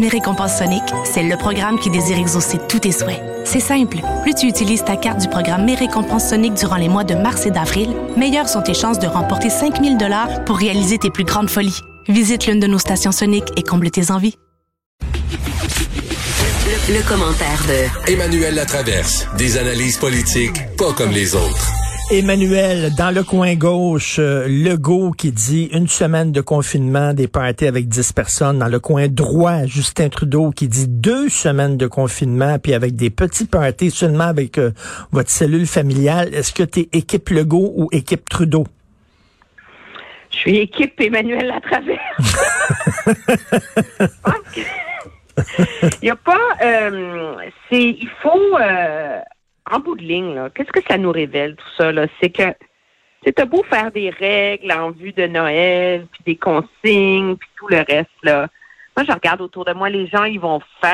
Mes récompenses Sonic, c'est le programme qui désire exaucer tous tes souhaits. C'est simple. Plus tu utilises ta carte du programme Mes récompenses Sonic durant les mois de mars et d'avril, meilleures sont tes chances de remporter 5 000 $ pour réaliser tes plus grandes folies. Visite l'une de nos stations Sonic et comble tes envies. Le commentaire de Emmanuel Latraverse. Des analyses politiques pas comme les autres. Emmanuel, dans le coin gauche, Legault qui dit une semaine de confinement, des parties avec 10 personnes. Dans le coin droit, Justin Trudeau qui dit 2 semaines de confinement, puis avec des petits parties seulement avec votre cellule familiale. Est-ce que tu es équipe Legault ou équipe Trudeau? Je suis équipe Emmanuel Latraverse. Il y a pas... il faut... en bout de ligne, là, qu'est-ce que ça nous révèle, tout ça, là? C'est que t'as beau faire des règles en vue de Noël, puis des consignes, puis tout le reste, là. Moi, je regarde autour de moi, les gens, ils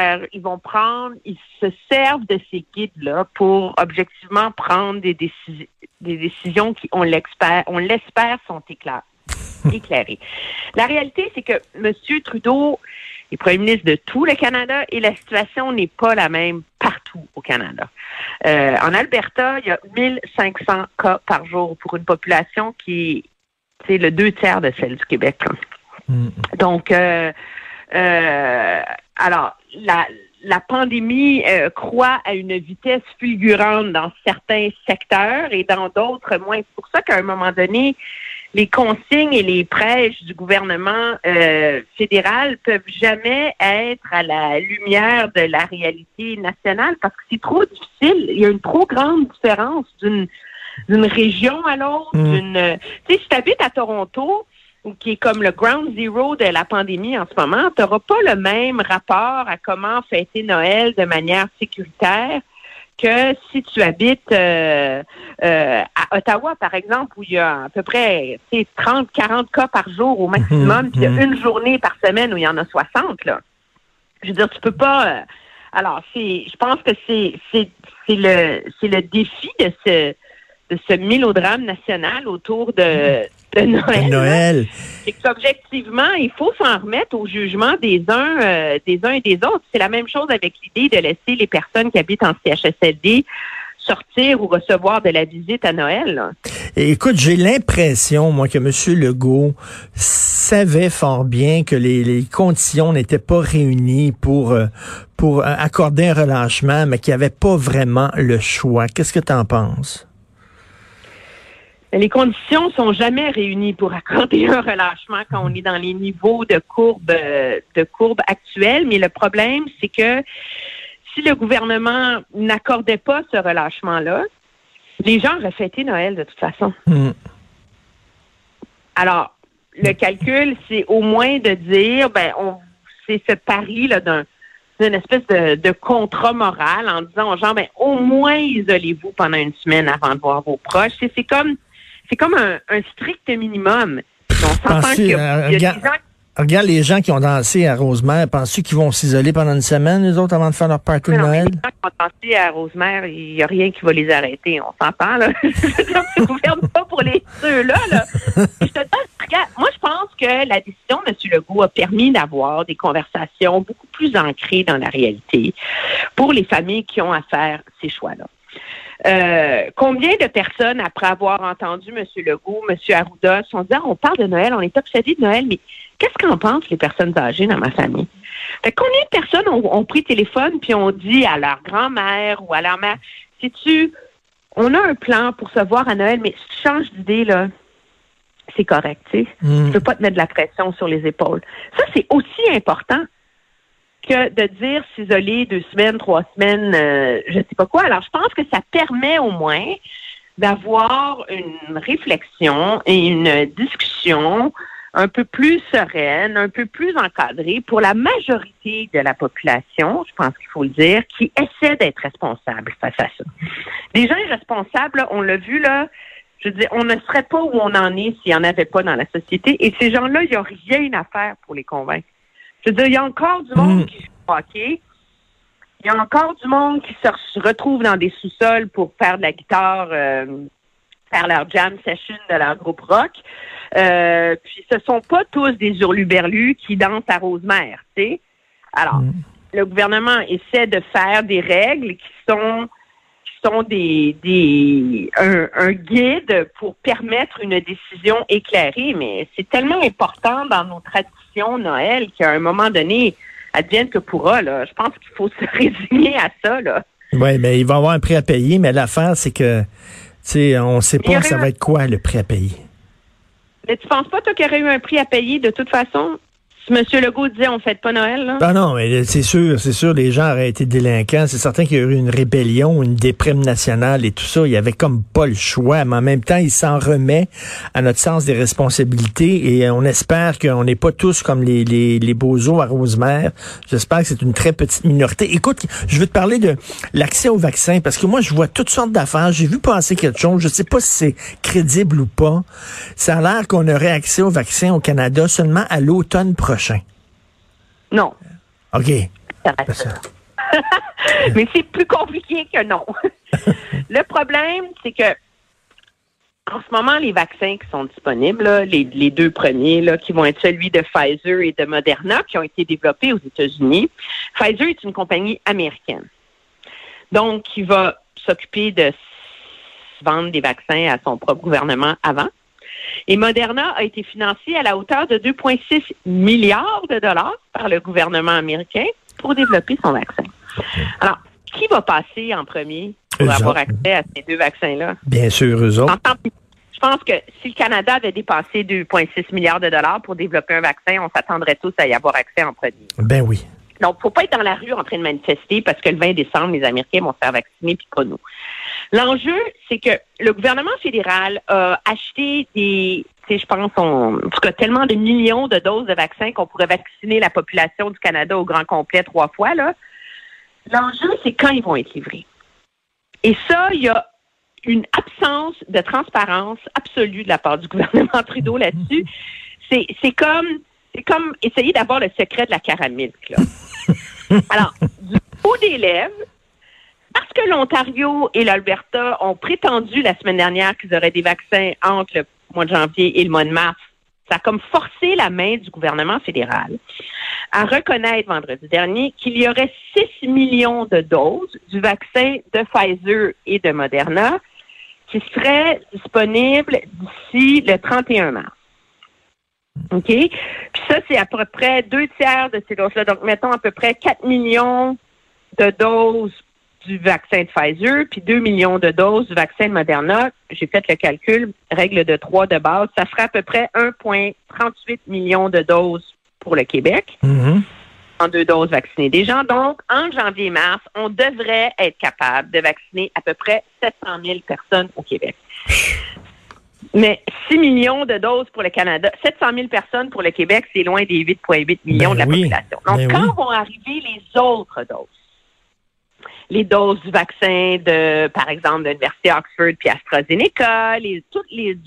se servent de ces guides-là pour objectivement prendre des décisions qui, on l'espère, sont éclairées. La réalité, c'est que M. Trudeau est premier ministre de tout le Canada et la situation n'est pas la même partout au Canada. En Alberta, il y a 1500 cas par jour pour une population qui est le 2/3 de celle du Québec. Donc, alors, la pandémie croît à une vitesse fulgurante dans certains secteurs et dans d'autres moins. C'est pour ça qu'à un moment donné, les consignes et les prêches du gouvernement fédéral peuvent jamais être à la lumière de la réalité nationale parce que c'est trop difficile. Il y a une trop grande différence d'une région à l'autre. Tu sais, si tu habites à Toronto, qui est comme le ground zero de la pandémie en ce moment, tu n'auras pas le même rapport à comment fêter Noël de manière sécuritaire que si tu habites à Ottawa, par exemple, où il y a à peu près 30-40 cas par jour au maximum, puis il y a une journée par semaine où il y en a 60, là. Je veux dire, tu peux pas... alors, je pense que c'est le défi de ce mélodrame national autour de Noël. C'est qu'objectivement, il faut s'en remettre au jugement des uns et des autres. C'est la même chose avec l'idée de laisser les personnes qui habitent en CHSLD sortir ou recevoir de la visite à Noël. Là. Et écoute, j'ai l'impression, moi, que M. Legault savait fort bien que les conditions n'étaient pas réunies pour accorder un relâchement, mais qu'il n'y avait pas vraiment le choix. Qu'est-ce que tu en penses? Les conditions sont jamais réunies pour accorder un relâchement quand on est dans les niveaux de courbe actuels. Mais le problème, c'est que si le gouvernement n'accordait pas ce relâchement-là, les gens auraient fêté Noël de toute façon. Alors, le calcul, c'est au moins de dire, c'est ce pari là d'une espèce de contrat moral en disant aux gens, au moins isolez-vous pendant une semaine avant de voir vos proches. C'est comme un strict minimum. On s'entend qu'il y a des gens... Regarde les gens qui ont dansé à Rosemère. Penses-tu qu'ils vont s'isoler pendant une semaine, les autres, avant de faire leur party de Noël? Les gens qui ont dansé à Rosemère, il n'y a rien qui va les arrêter. On s'entend, là. Ça ne gouverne pas pour ceux-là, là. Je te donne, regarde, moi, je pense que la décision de M. Legault a permis d'avoir des conversations beaucoup plus ancrées dans la réalité pour les familles qui ont à faire ces choix-là. Combien de personnes, après avoir entendu M. Legault, M. Arruda, se sont dit, on parle de Noël, on est obsédés de Noël, mais qu'est-ce qu'en pensent les personnes âgées dans ma famille? Fait que combien de personnes ont pris le téléphone puis ont dit à leur grand-mère ou à leur mère, sais-tu, on a un plan pour se voir à Noël, mais si tu changes d'idée, là, c'est correct, tu sais. Tu peux pas te mettre de la pression sur les épaules. Ça, c'est aussi important que de dire s'isoler 2 semaines, 3 semaines, je sais pas quoi. Alors, je pense que ça permet au moins d'avoir une réflexion et une discussion un peu plus sereine, un peu plus encadrée pour la majorité de la population, je pense qu'il faut le dire, qui essaie d'être responsable face à ça. Les gens irresponsables, là, on l'a vu, là, je veux dire, on ne serait pas où on en est s'il n'y en avait pas dans la société. Et ces gens-là, il n'y a rien à faire pour les convaincre. Je veux dire, il y a encore du monde qui joue au hockey. Il y a encore du monde qui se retrouve dans des sous-sols pour faire de la guitare, faire leur jam session de leur groupe rock. Puis ce sont pas tous des hurluberlus qui dansent à Rosemère, tu sais. Alors, le gouvernement essaie de faire des règles qui sont un guide pour permettre une décision éclairée, mais c'est tellement important dans nos traditions Noël qu'à un moment donné, advienne que pourra, là. Je pense qu'il faut se résigner à ça, là. Oui, mais il va y avoir un prix à payer, mais l'affaire, c'est que, tu sais, on ne sait pas ça va être quoi, le prix à payer. Mais tu penses pas, toi, qu'il y aurait eu un prix à payer de toute façon? Si M. Legault disait on fête pas Noël, là? Ah non, mais c'est sûr, les gens auraient été délinquants. C'est certain qu'il y aurait eu une rébellion, une déprime nationale et tout ça. Il y avait comme pas le choix, mais en même temps, il s'en remet à notre sens des responsabilités et on espère qu'on n'est pas tous comme les bozos à Rosemère. J'espère que c'est une très petite minorité. Écoute, je veux te parler de l'accès au vaccin parce que moi, je vois toutes sortes d'affaires. J'ai vu passer quelque chose. Je sais pas si c'est crédible ou pas. Ça a l'air qu'on aurait accès au vaccin au Canada seulement à l'automne prochain. Non. OK. Mais c'est plus compliqué que non. Le problème, c'est que en ce moment, les vaccins qui sont disponibles, là, les deux premiers, là, qui vont être celui de Pfizer et de Moderna, qui ont été développés aux États-Unis. Pfizer est une compagnie américaine. Donc, qui va s'occuper de vendre des vaccins à son propre gouvernement avant. Et Moderna a été financé à la hauteur de 2,6 milliards de dollars par le gouvernement américain pour développer son vaccin. Alors, qui va passer en premier pour avoir accès à ces deux vaccins-là? Bien sûr, eux autres. Je pense que si le Canada avait dépassé 2,6 milliards de dollars pour développer un vaccin, on s'attendrait tous à y avoir accès en premier. Ben oui. Donc, il ne faut pas être dans la rue en train de manifester parce que le 20 décembre, les Américains vont se faire vacciner puis pas nous. L'enjeu, c'est que le gouvernement fédéral a acheté je pense, en tout cas, tellement de millions de doses de vaccins qu'on pourrait vacciner la population du Canada au grand complet 3 fois, là. L'enjeu, c'est quand ils vont être livrés. Et ça, il y a une absence de transparence absolue de la part du gouvernement Trudeau là-dessus. C'est comme essayer d'avoir le secret de la caramilk, là. Alors, du haut des lèvres, parce que l'Ontario et l'Alberta ont prétendu la semaine dernière qu'ils auraient des vaccins entre le mois de janvier et le mois de mars, ça a comme forcé la main du gouvernement fédéral à reconnaître vendredi dernier qu'il y aurait 6 millions de doses du vaccin de Pfizer et de Moderna qui seraient disponibles d'ici le 31 mars. OK? Puis ça, c'est à peu près 2/3 de ces doses-là. Donc, mettons à peu près 4 millions de doses du vaccin de Pfizer, puis 2 millions de doses du vaccin de Moderna. J'ai fait le calcul, règle de 3 de base. Ça ferait à peu près 1,38 millions de doses pour le Québec. En 2 doses vaccinées des gens. Donc, entre janvier et mars, on devrait être capable de vacciner à peu près 700 000 personnes au Québec. Mais 6 millions de doses pour le Canada, 700 000 personnes pour le Québec, c'est loin des 8,8 millions de la population. Donc, quand vont arriver les autres doses, les doses du vaccin de, par exemple, de l'Université Oxford puis AstraZeneca, toutes les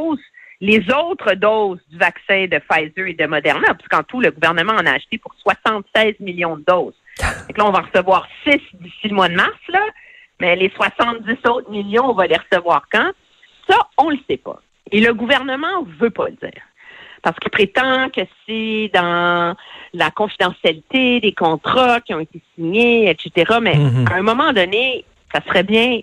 autres doses du vaccin de Pfizer et de Moderna, puisqu'en tout, le gouvernement en a acheté pour 76 millions de doses. Donc là, on va recevoir 6 d'ici le mois de mars, là, mais les 70 autres millions, on va les recevoir quand? Ça, on le sait pas. Et le gouvernement veut pas le dire. Parce qu'il prétend que c'est dans la confidentialité des contrats qui ont été signés, etc. Mais à un moment donné, ça serait bien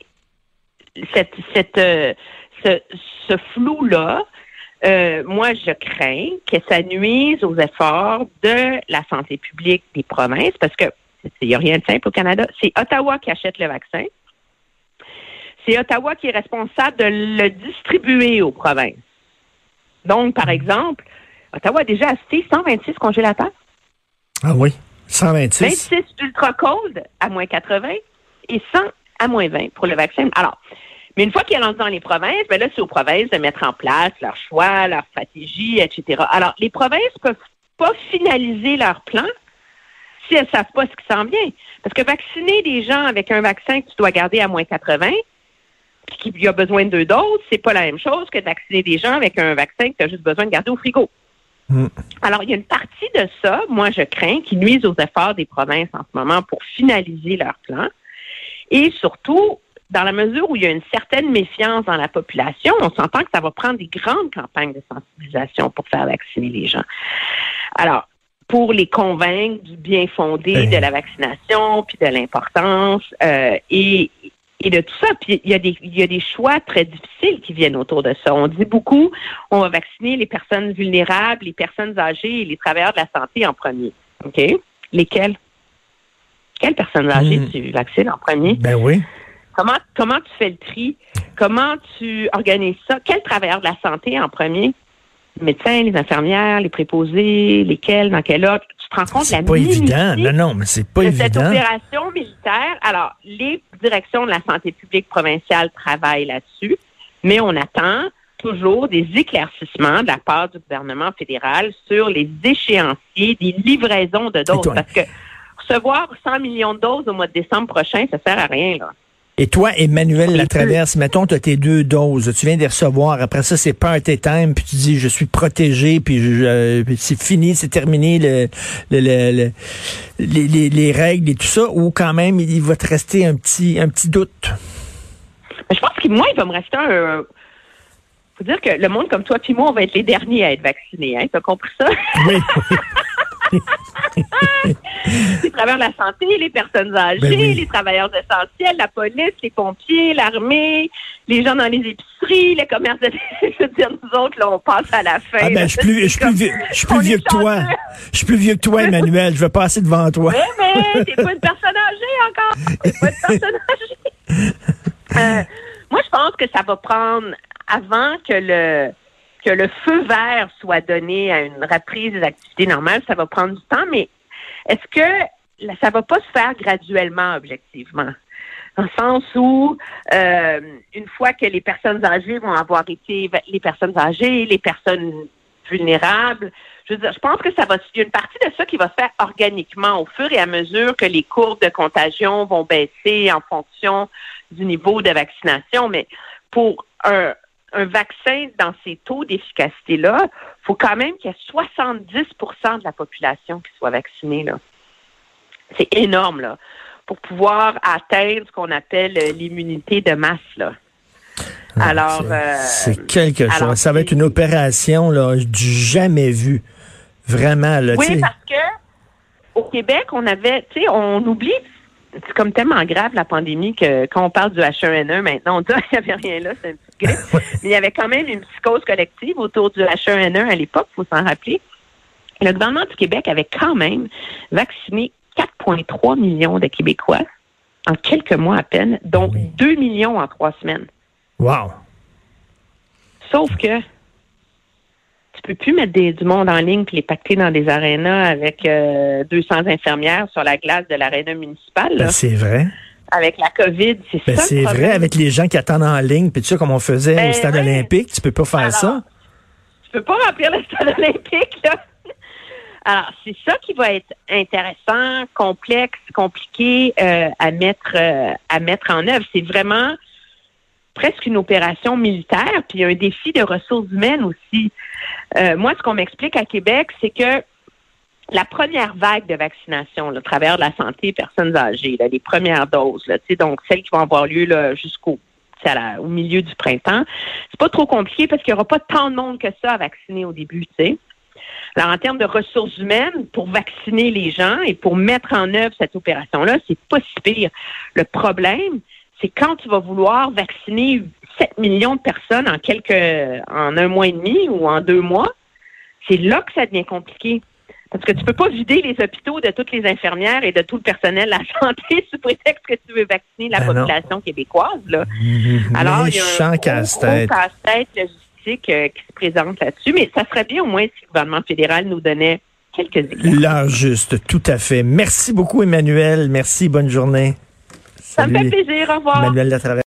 ce flou-là. Moi, je crains que ça nuise aux efforts de la santé publique des provinces, parce que il n'y a rien de simple au Canada. C'est Ottawa qui achète le vaccin. C'est Ottawa qui est responsable de le distribuer aux provinces. Donc, par exemple, Ottawa a déjà acheté 126 congélateurs. Ah oui, 126. 26 ultra cold à moins 80 et 100 à moins 20 pour le vaccin. Alors, mais une fois qu'il est lancé dans les provinces, ben là, c'est aux provinces de mettre en place leur choix, leur stratégie, etc. Alors, les provinces ne peuvent pas finaliser leur plan si elles ne savent pas ce qui s'en vient. Parce que vacciner des gens avec un vaccin que tu dois garder à moins 80, qui a besoin de 2 doses, c'est pas la même chose que de vacciner des gens avec un vaccin que tu as juste besoin de garder au frigo. Alors, il y a une partie de ça, moi, je crains, qui nuise aux efforts des provinces en ce moment pour finaliser leur plan. Et surtout, dans la mesure où il y a une certaine méfiance dans la population, on s'entend que ça va prendre des grandes campagnes de sensibilisation pour faire vacciner les gens. Alors, pour les convaincre du bien fondé de la vaccination, puis de l'importance, et de tout ça. Puis il y a des choix très difficiles qui viennent autour de ça. On dit beaucoup, on va vacciner les personnes vulnérables, les personnes âgées et les travailleurs de la santé en premier. OK? Lesquels? Quelles personnes âgées tu vaccines en premier? Ben oui. Comment tu fais le tri? Comment tu organises ça? Quels travailleurs de la santé en premier? Les médecins, les infirmières, les préposés, lesquels, dans quel ordre? Tu te rends compte de la minimité? C'est pas évident. Non, mais c'est pas évident. Cette opération militaire. Alors, les directions de la santé publique provinciale travaillent là-dessus, mais on attend toujours des éclaircissements de la part du gouvernement fédéral sur les échéanciers des livraisons de doses. Parce que recevoir 100 millions de doses au mois de décembre prochain, ça sert à rien, là. Et toi, Emmanuel Latraverse, mettons, tu as tes 2 doses, tu viens de les recevoir, après ça, c'est party time, puis tu dis, je suis protégé, puis c'est fini, c'est terminé les règles et tout ça, ou quand même, il va te rester un petit doute? Je pense que moi, il va me rester faut dire que le monde comme toi puis moi, on va être les derniers à être vaccinés, hein? T'as compris ça? Oui. Les travailleurs de la santé, les personnes âgées, les travailleurs essentiels, la police, les pompiers, l'armée, les gens dans les épiceries, les commerces de... Je veux dire, nous autres, là, on passe à la fin. Ah ben, je suis plus vieux que toi. Je suis plus vieux que toi, Emmanuel. Je vais passer devant toi. Oui, mais t'es pas une personne âgée encore. T'es pas une personne âgée. Moi, je pense que ça va prendre, avant que le feu vert soit donné à une reprise des activités normales, ça va prendre du temps, mais est-ce que ça va pas se faire graduellement, objectivement? Dans le sens où, une fois que les personnes âgées vont avoir été, les personnes âgées, les personnes vulnérables, je veux dire, je pense que il y a une partie de ça qui va se faire organiquement au fur et à mesure que les courbes de contagion vont baisser en fonction du niveau de vaccination, mais pour un vaccin dans ces taux d'efficacité-là, il faut quand même qu'il y ait 70 de la population qui soit vaccinée, là. C'est énorme, là, pour pouvoir atteindre ce qu'on appelle l'immunité de masse, là. Alors, c'est quelque chose. Alors, ça va être une opération, là, du jamais vu. Vraiment, là. Oui, parce que au Québec, on oublie. C'est comme tellement grave, la pandémie, que quand on parle du H1N1, maintenant, on dit qu'il n'y avait rien là, c'est un petit grippe. Mais il y avait quand même une psychose collective autour du H1N1 à l'époque, il faut s'en rappeler. Le gouvernement du Québec avait quand même vacciné 4,3 millions de Québécois en quelques mois à peine, dont 2 millions en 3 semaines. Wow! Sauf que tu peux plus mettre du monde en ligne puis les pacter dans des arénas avec 200 infirmières sur la glace de l'aréna municipale. Ben, c'est vrai. Avec la COVID, c'est ça. C'est vrai, avec les gens qui attendent en ligne, puis tu sais, comme on faisait au stade olympique, tu peux pas faire ça. Tu peux pas remplir le stade olympique, là. Alors, c'est ça qui va être intéressant, complexe, compliqué à mettre en œuvre. C'est vraiment presque une opération militaire, puis un défi de ressources humaines aussi. Moi, ce qu'on m'explique à Québec, c'est que la première vague de vaccination, là, à travers de la santé, personnes âgées, là, les premières doses, là, donc celles qui vont avoir lieu là, jusqu'au au milieu du printemps, c'est pas trop compliqué parce qu'il n'y aura pas tant de monde que ça à vacciner au début, tu sais. Alors, en termes de ressources humaines, pour vacciner les gens et pour mettre en œuvre cette opération-là, c'est pas si pire. Le problème, c'est quand tu vas vouloir vacciner 7 millions de personnes en 1 mois et demi ou en 2 mois, c'est là que ça devient compliqué. Parce que tu peux pas vider les hôpitaux de toutes les infirmières et de tout le personnel de la santé sous prétexte que tu veux vacciner la population québécoise, là. Alors, il y a un gros casse-tête logistique qui se présente là-dessus, mais ça serait bien au moins si le gouvernement fédéral nous donnait quelques exemples. L'heure juste, tout à fait. Merci beaucoup, Emmanuel. Merci, bonne journée. Ça me fait plaisir. Au revoir. Emmanuel Latraverse.